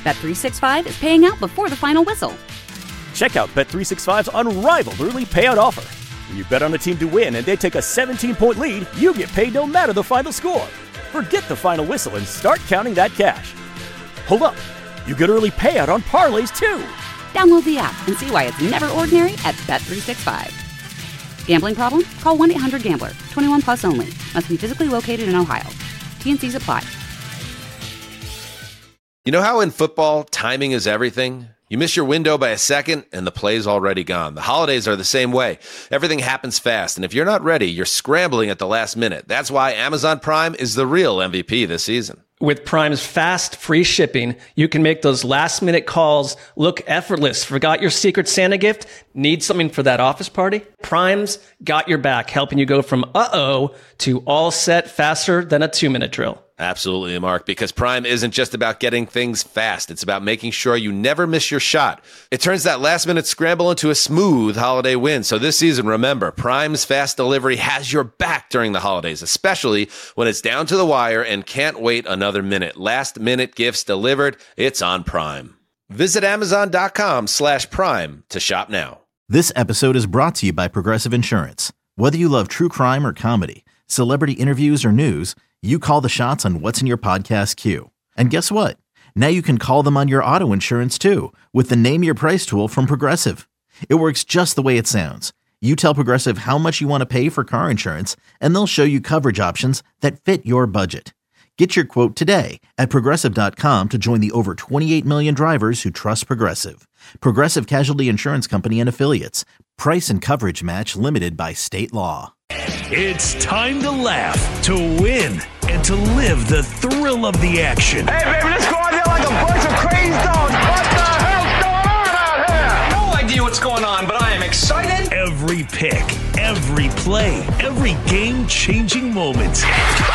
Bet365 is paying out before the final whistle. Check out Bet365's unrivaled early payout offer. When you bet on a team to win and they take a 17-point lead, you get paid no matter the final score. Forget the final whistle and start counting that cash. Hold up. You get early payout on parlays, too. Download the app and see why it's never ordinary at Bet365. Gambling problem? Call 1-800-GAMBLER. 21 plus only. Must be physically located in Ohio. T&Cs apply. You know how in football, timing is everything? You miss your window by a second, and the play's already gone. The holidays are the same way. Everything happens fast, and if you're not ready, you're scrambling at the last minute. That's why Amazon Prime is the real MVP this season. With Prime's fast, free shipping, you can make those last-minute calls look effortless. Forgot your Secret Santa gift? Need something for that office party? Prime's got your back, helping you go from uh-oh to all set faster than a 2-minute drill. Absolutely, Mark, because Prime isn't just about getting things fast. It's about making sure you never miss your shot. It turns that last-minute scramble into a smooth holiday win. So this season, remember, Prime's fast delivery has your back during the holidays, especially when it's down to the wire and can't wait another minute. Last-minute gifts delivered, it's on Prime. Visit Amazon.com/Prime to shop now. This episode is brought to you by Progressive Insurance. Whether you love true crime or comedy, celebrity interviews or news, you call the shots on what's in your podcast queue. And guess what? Now you can call them on your auto insurance too with the Name Your Price tool from Progressive. It works just the way it sounds. You tell Progressive how much you want to pay for car insurance, and they'll show you coverage options that fit your budget. Get your quote today at Progressive.com to join the over 28 million drivers who trust Progressive. Progressive Casualty Insurance Company and Affiliates. Price and coverage match limited by state law. It's time to laugh, to win, and to live the thrill of the action. Hey, baby, let's go out there like a bunch of crazy dogs. What the hell's going on out here? No idea what's going on, but I am excited. Every pick, every play, every game-changing moment.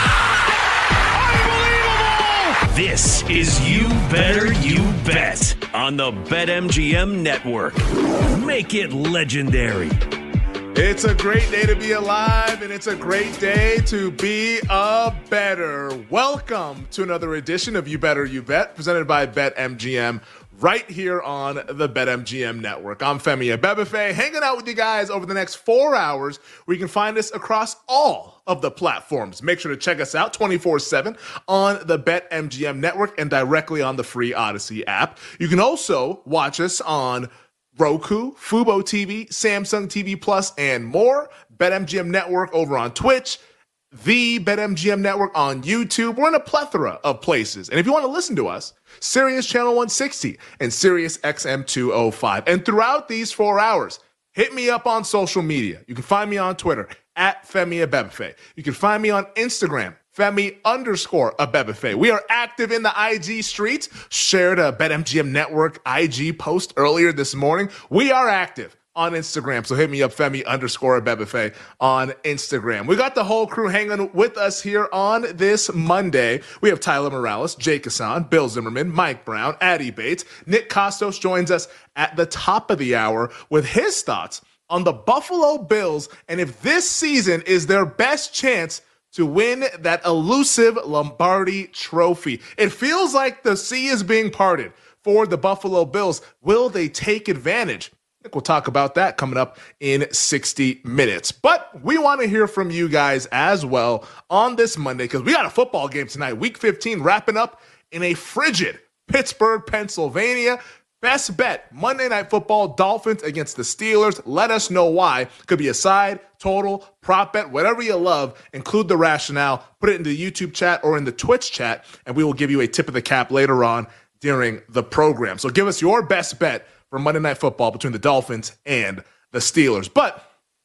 Unbelievable! This is You Better You Bet on the BetMGM Network. Make it legendary. It's a great day to be alive, and it's a great day to be a better. Welcome to another edition of You Better You Bet, presented by BetMGM, right here on the BetMGM Network. I'm Femi Abebefe, hanging out with you guys over the next 4 hours, where you can find us across all of the platforms. Make sure to check us out 24/7 on the BetMGM Network and directly on the free Odyssey app. You can also watch us on Roku, Fubo TV, Samsung TV Plus, and more. BetMGM Network over on Twitch, the BetMGM Network on YouTube. We're in a plethora of places. And if you want to listen to us, Sirius Channel 160 and Sirius XM 205. And throughout these 4 hours, hit me up on social media. You can find me on Twitter at Femi Abebefe. You can find me on Instagram, Femi_Abebefe. We are active in the IG streets. Shared a BetMGM Network IG post earlier this morning. We are active on Instagram, so hit me up, Femi_Abebefe on Instagram. We got the whole crew hanging with us here on this Monday. We have Tyler Morales, Jake Hassan, Bill Zimmerman, Mike Brown, Addie Bates. Nick Kostos joins us at the top of the hour with his thoughts on the Buffalo Bills and if this season is their best chance to win that elusive Lombardi trophy. It feels like the sea is being parted for the Buffalo Bills. Will they take advantage? I think we'll talk about that coming up in 60 minutes. But we want to hear from you guys as well on this Monday, because we got a football game tonight. Week 15 wrapping up in a frigid Pittsburgh, Pennsylvania. Best bet, Monday Night Football, Dolphins against the Steelers. Let us know why. Could be a side, total, prop bet, whatever you love. Include the rationale. Put it in the YouTube chat or in the Twitch chat, and we will give you a tip of the cap later on during the program. So give us your best bet for Monday Night Football between the Dolphins and the Steelers. But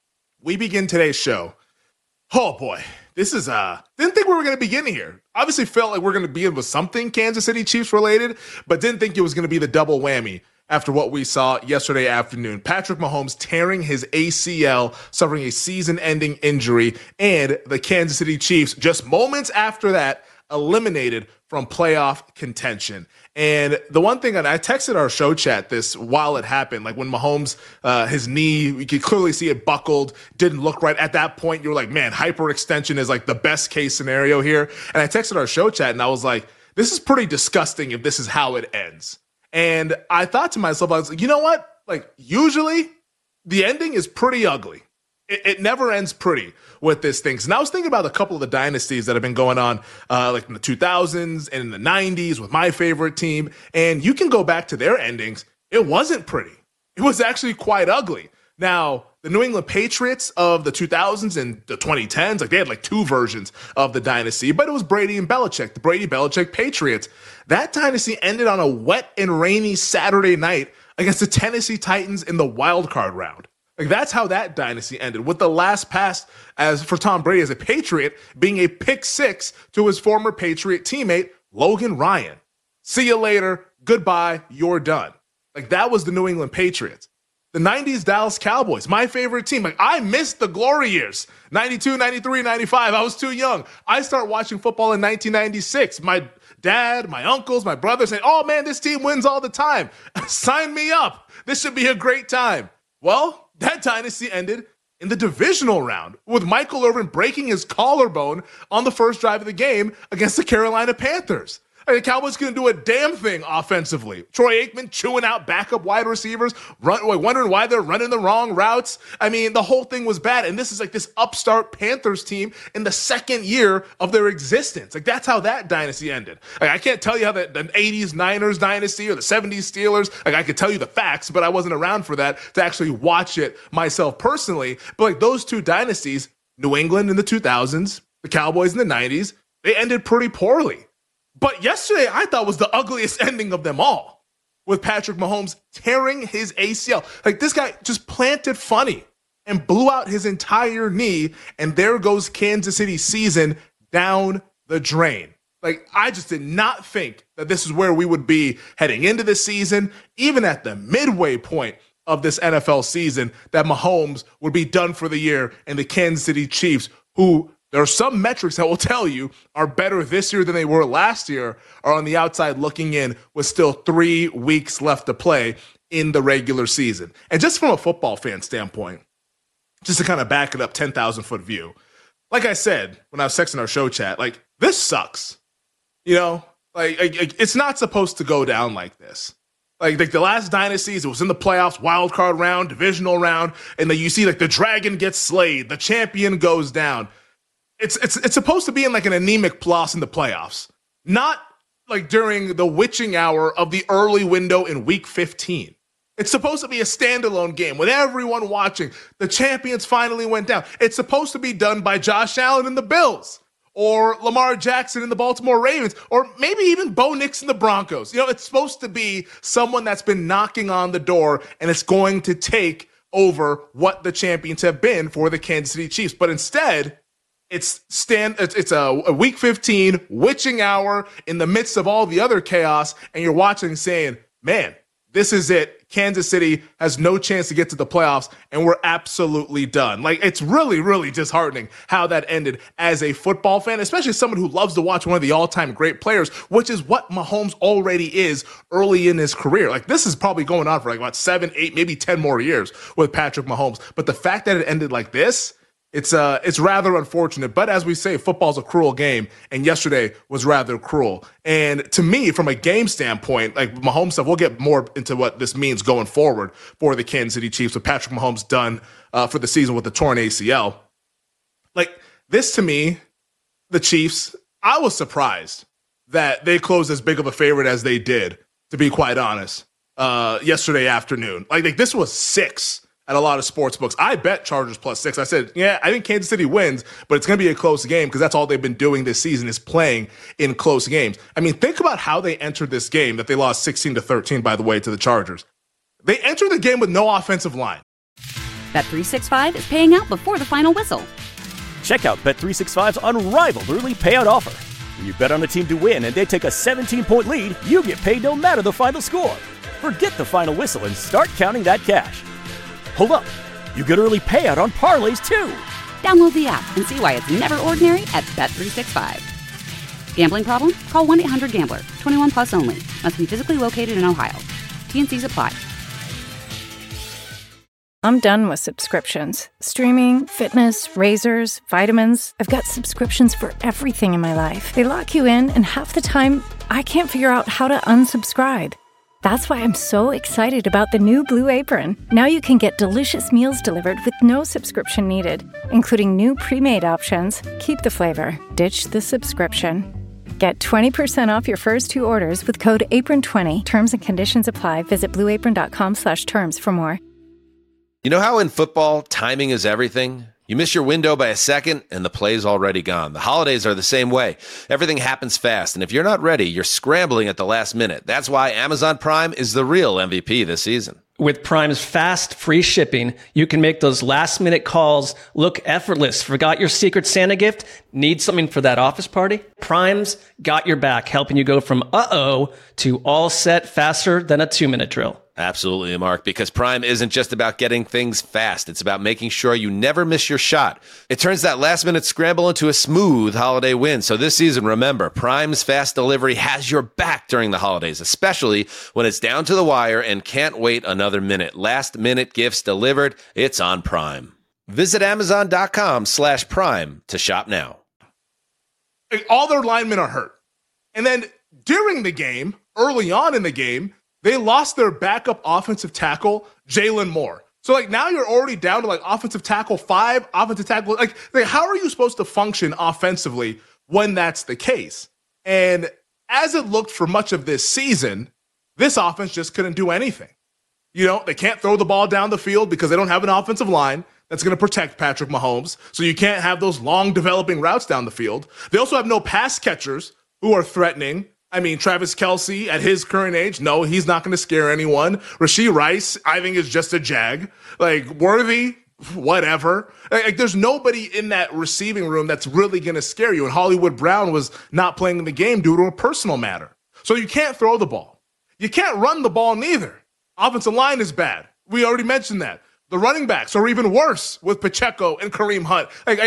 we begin today's show. Oh, boy. This is, didn't think we were going to begin here. Obviously felt like we're going to begin with something Kansas City Chiefs related, but didn't think it was going to be the double whammy after what we saw yesterday afternoon. Patrick Mahomes tearing his ACL, suffering a season-ending injury, and the Kansas City Chiefs, just moments after that, eliminated from playoff contention. And the one thing, and I texted our show chat this while it happened, like when Mahomes, his knee, you could clearly see it buckled, didn't look right. At that point, you were like, man, hyperextension is like the best case scenario here. And I texted our show chat and I was like, this is pretty disgusting if this is how it ends. And I thought to myself, I was like, you know what? Like, usually the ending is pretty ugly. It never ends pretty with this thing. And I was thinking about a couple of the dynasties that have been going on, like in the 2000s and in the 90s with my favorite team. And you can go back to their endings. It wasn't pretty. It was actually quite ugly. Now, the New England Patriots of the 2000s and the 2010s, like they had like two versions of the dynasty, but it was Brady and Belichick, the Brady-Belichick Patriots. That dynasty ended on a wet and rainy Saturday night against the Tennessee Titans in the wild card round. Like, that's how that dynasty ended, with the last pass as for Tom Brady as a Patriot being a pick six to his former Patriot teammate, Logan Ryan. See you later. Goodbye. You're done. Like, that was the New England Patriots. The 90s Dallas Cowboys, my favorite team. Like, I missed the glory years. 92, 93, 95. I was too young. I started watching football in 1996. My dad, my uncles, my brothers saying, oh man, this team wins all the time. Sign me up. This should be a great time. Well, that dynasty ended in the divisional round with Michael Irvin breaking his collarbone on the first drive of the game against the Carolina Panthers. The Cowboys couldn't do a damn thing offensively. Troy Aikman chewing out backup wide receivers, wondering why they're running the wrong routes. I mean, the whole thing was bad. And this is like this upstart Panthers team in the second year of their existence. Like, that's how that dynasty ended. Like, I can't tell you how the 80s Niners dynasty or the 70s Steelers, like, I could tell you the facts, but I wasn't around for that to actually watch it myself personally. But like, those two dynasties, New England in the 2000s, the Cowboys in the 90s, they ended pretty poorly. But yesterday, I thought was the ugliest ending of them all, with Patrick Mahomes tearing his ACL. Like, this guy just planted funny and blew out his entire knee, and there goes Kansas City's season down the drain. Like, I just did not think that this is where we would be heading into the season, even at the midway point of this NFL season, that Mahomes would be done for the year, and the Kansas City Chiefs, who there are some metrics that will tell you are better this year than they were last year, are on the outside looking in with still 3 weeks left to play in the regular season. And just from a football fan standpoint, just to kind of back it up 10,000-foot view, like I said when I was texting our show chat, like, this sucks. You know, like it's not supposed to go down like this. Like the last dynasties, it was in the playoffs, wild card round, divisional round, and then you see like the dragon gets slayed, the champion goes down. It's supposed to be in like an anemic loss in the playoffs, not like during the witching hour of the early window in week 15. It's supposed to be a standalone game with everyone watching. The champions finally went down. It's supposed to be done by Josh Allen and the Bills, or Lamar Jackson and the Baltimore Ravens, or maybe even Bo Nix and the Broncos. You know, it's supposed to be someone that's been knocking on the door, and it's going to take over what the champions have been for the Kansas City Chiefs. But instead, it's a week 15 witching hour in the midst of all the other chaos, and you're watching saying, man, this is it. Kansas City has no chance to get to the playoffs, and we're absolutely done. Like, it's really, really disheartening how that ended as a football fan, especially someone who loves to watch one of the all-time great players, which is what Mahomes already is early in his career. Like, this is probably going on for like about 7, 8, maybe 10 more years with Patrick Mahomes. But the fact that it ended like this, it's rather unfortunate, but as we say, football's a cruel game, and yesterday was rather cruel. And to me, from a game standpoint, like Mahomes stuff, we'll get more into what this means going forward for the Kansas City Chiefs with Patrick Mahomes done for the season with the torn ACL. Like, this to me, the Chiefs, I was surprised that they closed as big of a favorite as they did, to be quite honest, yesterday afternoon. Like this was 6 at a lot of sports books. I bet Chargers +6. I said, yeah, I think Kansas City wins, but it's going to be a close game because that's all they've been doing this season is playing in close games. I mean, think about how they entered this game that they lost 16-13, by the way, to the Chargers. They entered the game with no offensive line. Bet365 is paying out before the final whistle. Check out Bet365's unrivaled early payout offer. When you bet on a team to win and they take a 17-point lead, you get paid no matter the final score. Forget the final whistle and start counting that cash. Hold up, you get early payout on parlays too. Download the app and see why it's never ordinary at Bet365. Gambling problem? Call 1-800-GAMBLER. 21 plus only. Must be physically located in Ohio. T&Cs apply. I'm done with subscriptions. Streaming, fitness, razors, vitamins. I've got subscriptions for everything in my life. They lock you in, and half the time, I can't figure out how to unsubscribe. That's why I'm so excited about the new Blue Apron. Now you can get delicious meals delivered with no subscription needed, including new pre-made options. Keep the flavor, ditch the subscription. Get 20% off your first 2 orders with code APRON20. Terms and conditions apply. Visit blueapron.com/terms for more. You know how in football, timing is everything? You miss your window by a second, and the play's already gone. The holidays are the same way. Everything happens fast, and if you're not ready, you're scrambling at the last minute. That's why Amazon Prime is the real MVP this season. With Prime's fast, free shipping, you can make those last-minute calls look effortless. Forgot your Secret Santa gift? Need something for that office party? Prime's got your back, helping you go from uh-oh to all set faster than a 2-minute drill. Absolutely, Mark, because Prime isn't just about getting things fast. It's about making sure you never miss your shot. It turns that last-minute scramble into a smooth holiday win. So this season, remember, Prime's fast delivery has your back during the holidays, especially when it's down to the wire and can't wait another minute. Last-minute gifts delivered, it's on Prime. Visit Amazon.com/Prime to shop now. All their linemen are hurt. And then during the game, early on in the game, they lost their backup offensive tackle, Jalen Moore. So, now you're already down to, offensive tackle 5, offensive tackle. How are you supposed to function offensively when that's the case? And as it looked for much of this season, this offense just couldn't do anything. They can't throw the ball down the field because they don't have an offensive line that's going to protect Patrick Mahomes. So you can't have those long developing routes down the field. They also have no pass catchers who are threatening. Travis Kelce, at his current age, no, he's not going to scare anyone. Rashee Rice, I think, is just a jag. Worthy, whatever. There's nobody in that receiving room that's really going to scare you. And Hollywood Brown was not playing in the game due to a personal matter. So you can't throw the ball. You can't run the ball neither. Offensive line is bad. We already mentioned that. The running backs are even worse with Pacheco and Kareem Hunt.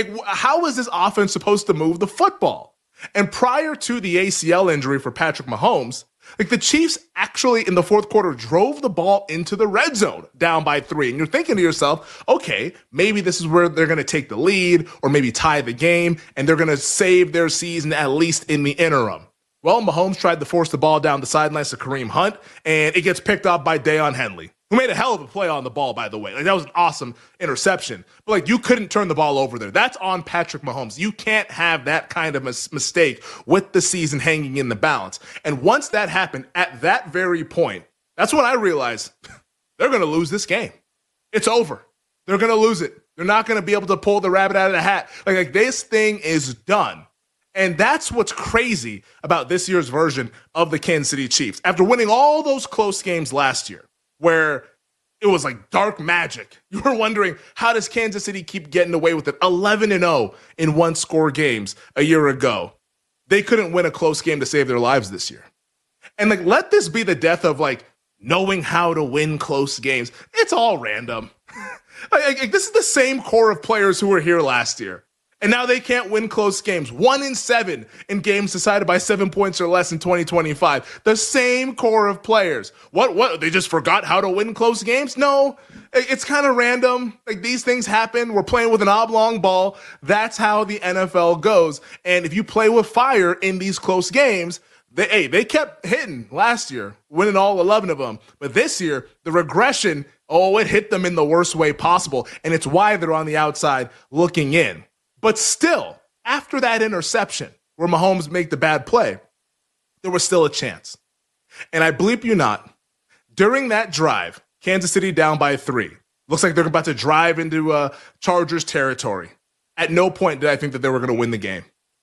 How is this offense supposed to move the football? And prior to the ACL injury for Patrick Mahomes, the Chiefs actually in the fourth quarter drove the ball into the red zone down by 3. And you're thinking to yourself, okay, maybe this is where they're going to take the lead or maybe tie the game and they're going to save their season at least in the interim. Well, Mahomes tried to force the ball down the sidelines to Kareem Hunt, and it gets picked up by Deion Henley, who made a hell of a play on the ball, by the way. That was an awesome interception. But, you couldn't turn the ball over there. That's on Patrick Mahomes. You can't have that kind of mistake with the season hanging in the balance. And once that happened, at that very point, that's when I realized they're going to lose this game. It's over. They're going to lose it. They're not going to be able to pull the rabbit out of the hat. This thing is done. And that's what's crazy about this year's version of the Kansas City Chiefs. After winning all those close games last year, where it was like dark magic. You were wondering, how does Kansas City keep getting away with it? 11-0 in one-score games a year ago. They couldn't win a close game to save their lives this year. And let this be the death of knowing how to win close games. It's all random. This is the same core of players who were here last year. And now they can't win close games. 1-7 in games decided by 7 points or less in 2025. The same core of players. What? They just forgot how to win close games? No, it's kind of random. These things happen. We're playing with an oblong ball. That's how the NFL goes. And if you play with fire in these close games, they kept hitting last year, winning all 11 of them. But this year, the regression, it hit them in the worst way possible. And it's why they're on the outside looking in. But still, after that interception where Mahomes made the bad play, there was still a chance. And I bleep you not, during that drive, Kansas City down by 3. Looks like they're about to drive into Chargers territory. At no point did I think that they were going to win the game.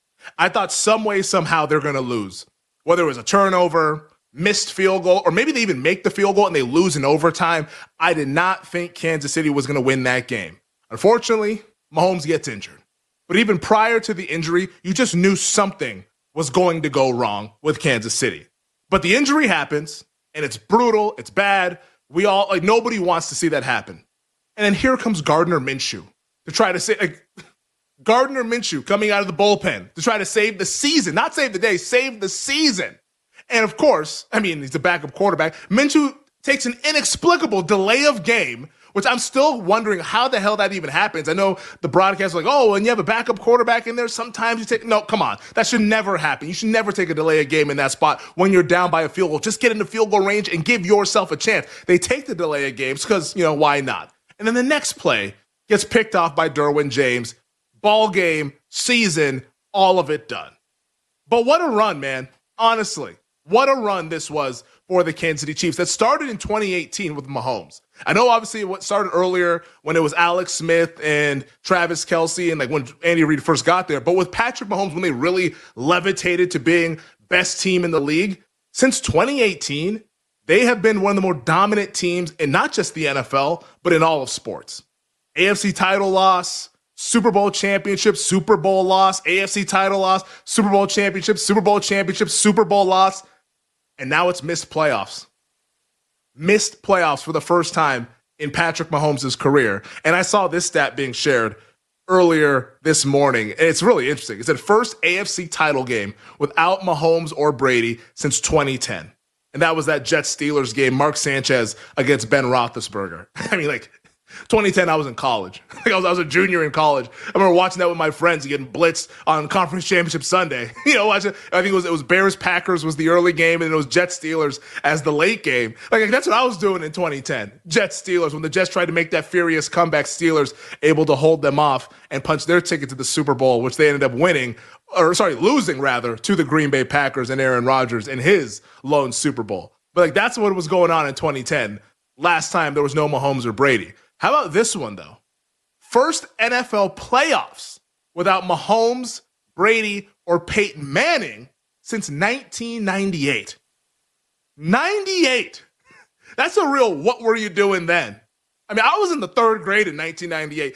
I thought some way, somehow they're going to lose. Whether it was a turnover, missed field goal, or maybe they even make the field goal and they lose in overtime. I did not think Kansas City was going to win that game. Unfortunately, Mahomes gets injured. But even prior to the injury, you just knew something was going to go wrong with Kansas City. But the injury happens, and it's brutal, it's bad. We all, nobody wants to see that happen. And then here comes Gardner Minshew to try to say, Gardner Minshew coming out of the bullpen to try to save the season, not save the day, save the season. And of course, he's a backup quarterback. Minshew takes an inexplicable delay of game which I'm still wondering how the hell that even happens. I know the broadcast like, oh, and you have a backup quarterback in there. Sometimes you take, no, come on. That should never happen. You should never take a delay of game in that spot when you're down by a field goal. Just get in the field goal range and give yourself a chance. They take the delay of games because, why not? And then the next play gets picked off by Derwin James. Ball game, season, all of it done. But what a run, man. Honestly, what a run this was for the Kansas City Chiefs that started in 2018 with Mahomes. I know obviously what started earlier when it was Alex Smith and Travis Kelce and like when Andy Reid first got there. But with Patrick Mahomes, when they really levitated to being best team in the league, since 2018, they have been one of the more dominant teams in not just the NFL, but in all of sports. AFC title loss, Super Bowl championship, Super Bowl loss, AFC title loss, Super Bowl championship, Super Bowl championship, Super Bowl loss. And now it's missed playoffs. Missed playoffs for the first time in Patrick Mahomes' career. And I saw this stat being shared earlier this morning. And it's really interesting. It's the first AFC title game without Mahomes or Brady since 2010. And that was that Jets-Steelers game, Mark Sanchez against Ben Roethlisberger. I mean, 2010, I was in college. I was a junior in college. I remember watching that with my friends getting blitzed on Conference Championship Sunday. Watching, I think it was Bears-Packers was the early game, and it was Jets-Steelers as the late game. That's what I was doing in 2010. Jets-Steelers, when the Jets tried to make that furious comeback, Steelers able to hold them off and punch their ticket to the Super Bowl, which they ended up losing to the Green Bay Packers and Aaron Rodgers in his lone Super Bowl. But that's what was going on in 2010. Last time there was no Mahomes or Brady. How about this one, though? First NFL playoffs without Mahomes, Brady, or Peyton Manning since 1998. 98! That's a real what were you doing then? I mean, I was in the third grade in 1998.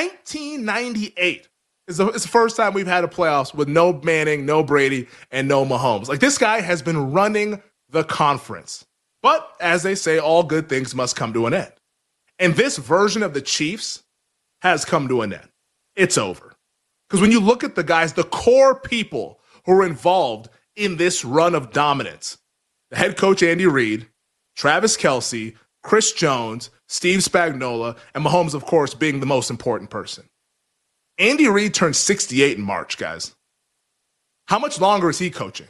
1998 is the first time we've had a playoffs with no Manning, no Brady, and no Mahomes. This guy has been running the conference. But as they say, all good things must come to an end. And this version of the Chiefs has come to an end. It's over. Because when you look at the guys, the core people who are involved in this run of dominance, the head coach Andy Reid, Travis Kelce, Chris Jones, Steve Spagnuolo, and Mahomes, of course, being the most important person. Andy Reid turned 68 in March, guys. How much longer is he coaching?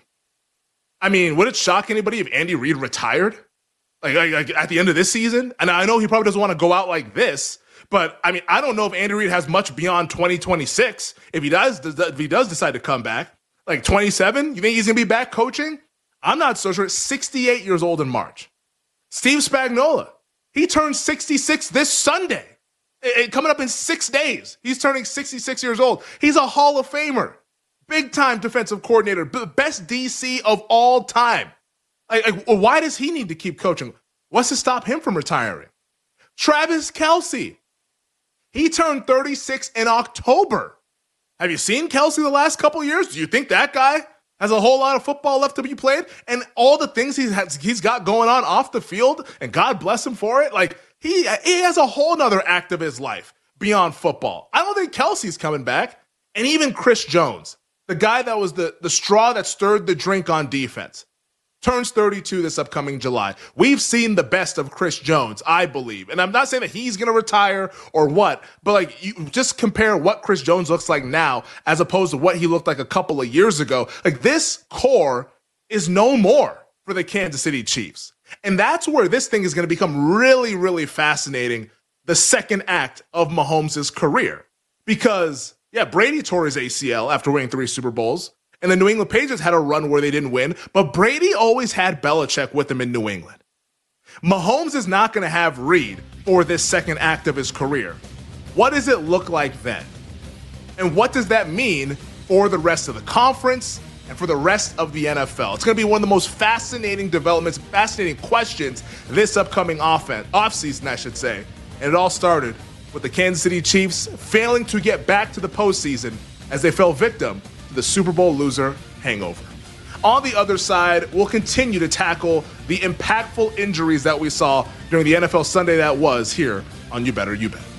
I mean, would it shock anybody if Andy Reid retired? Like at the end of this season? And I know he probably doesn't want to go out like this, but I mean, I don't know if Andy Reid has much beyond 2026. If he does decide to come back, 27, you think he's going to be back coaching? I'm not so sure. 68 years old in March. Steve Spagnuolo, he turns 66 this Sunday. Coming up in 6 days. He's turning 66 years old. He's a Hall of Famer. Big-time defensive coordinator. Best DC of all time. Why does he need to keep coaching? What's to stop him from retiring? Travis Kelce. He turned 36 in October. Have you seen Kelce the last couple of years? Do you think that guy has a whole lot of football left to be played? And all the things he's got going on off the field, and God bless him for it, he has a whole nother act of his life beyond football. I don't think Kelce's coming back. And even Chris Jones, the guy that was the straw that stirred the drink on defense, turns 32 this upcoming July. We've seen the best of Chris Jones, I believe. And I'm not saying that he's going to retire or what, but you just compare what Chris Jones looks like now as opposed to what he looked like a couple of years ago. This core is no more for the Kansas City Chiefs. And that's where this thing is going to become really, really fascinating, the second act of Mahomes' career. Because, Brady tore his ACL after winning 3 Super Bowls. And the New England Patriots had a run where they didn't win, but Brady always had Belichick with him in New England. Mahomes is not going to have Reid for this second act of his career. What does it look like then? And what does that mean for the rest of the conference and for the rest of the NFL? It's going to be one of the most fascinating developments, fascinating questions this upcoming offseason, I should say. And it all started with the Kansas City Chiefs failing to get back to the postseason as they fell victim the Super Bowl loser hangover. On the other side, we'll continue to tackle the impactful injuries that we saw during the NFL Sunday that was here on You Better You Bet.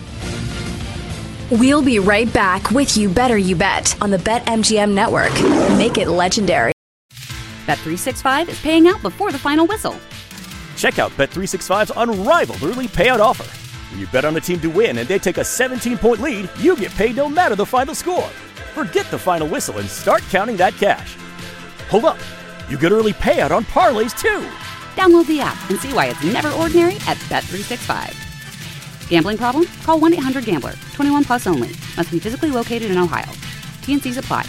We'll be right back with You Better You Bet on the BetMGM network. Make it legendary. Bet365 is paying out before the final whistle. Check out Bet365's unrivaled early payout offer. When you bet on a team to win and they take a 17-point lead, you get paid no matter the final score. Forget the final whistle and start counting that cash. Hold up. You get early payout on parlays, too. Download the app and see why it's never ordinary at Bet365. Gambling problem? Call 1-800-GAMBLER. 21 plus only. Must be physically located in Ohio. T&Cs apply.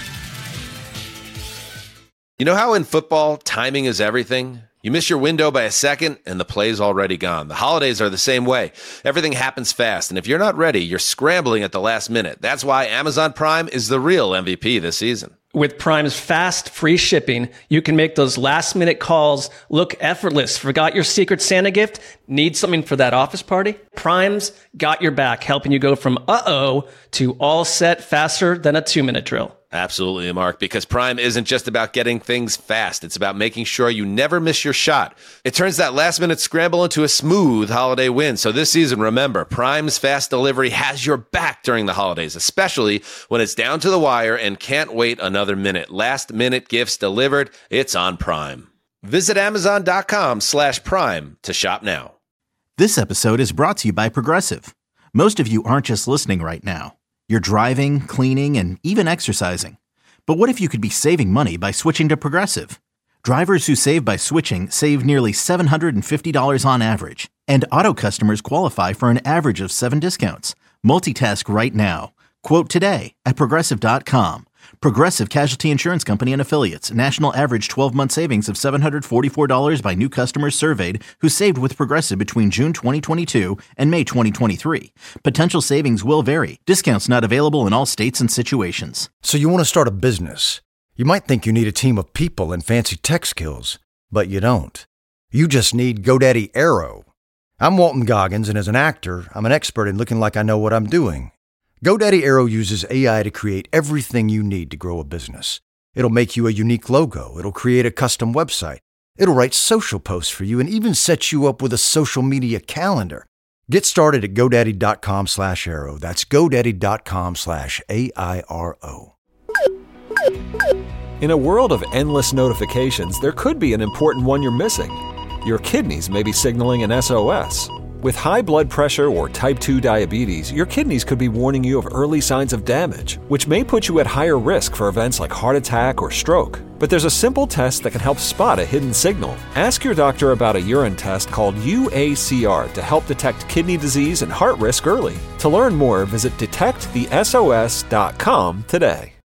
You know how in football, timing is everything? You miss your window by a second, and the play's already gone. The holidays are the same way. Everything happens fast, and if you're not ready, you're scrambling at the last minute. That's why Amazon Prime is the real MVP this season. With Prime's fast, free shipping, you can make those last-minute calls look effortless. Forgot your Secret Santa gift? Need something for that office party? Prime's got your back, helping you go from uh-oh to all set faster than a 2-minute drill. Absolutely, Mark, because Prime isn't just about getting things fast. It's about making sure you never miss your shot. It turns that last-minute scramble into a smooth holiday win. So this season, remember, Prime's fast delivery has your back during the holidays, especially when it's down to the wire and can't wait another minute. Last-minute gifts delivered. It's on Prime. Visit Amazon.com/Prime to shop now. This episode is brought to you by Progressive. Most of you aren't just listening right now. You're driving, cleaning, and even exercising. But what if you could be saving money by switching to Progressive? Drivers who save by switching save nearly $750 on average. And auto customers qualify for an average of 7 discounts. Multitask right now. Quote today at Progressive.com. Progressive Casualty Insurance Company and Affiliates. National average 12-month savings of $744 by new customers surveyed who saved with Progressive between June 2022 and May 2023. Potential savings will vary. Discounts not available in all states and situations. So you want to start a business. You might think you need a team of people and fancy tech skills, but you don't. You just need GoDaddy Aero. I'm Walton Goggins, and as an actor, I'm an expert in looking like I know what I'm doing. GoDaddy Aero uses AI to create everything you need to grow a business. It'll make you a unique logo. It'll create a custom website. It'll write social posts for you and even set you up with a social media calendar. Get started at GoDaddy.com/Aero. That's GoDaddy.com/AIRO. In a world of endless notifications, there could be an important one you're missing. Your kidneys may be signaling an SOS. With high blood pressure or type 2 diabetes, your kidneys could be warning you of early signs of damage, which may put you at higher risk for events like heart attack or stroke. But there's a simple test that can help spot a hidden signal. Ask your doctor about a urine test called UACR to help detect kidney disease and heart risk early. To learn more, visit detectthesos.com today.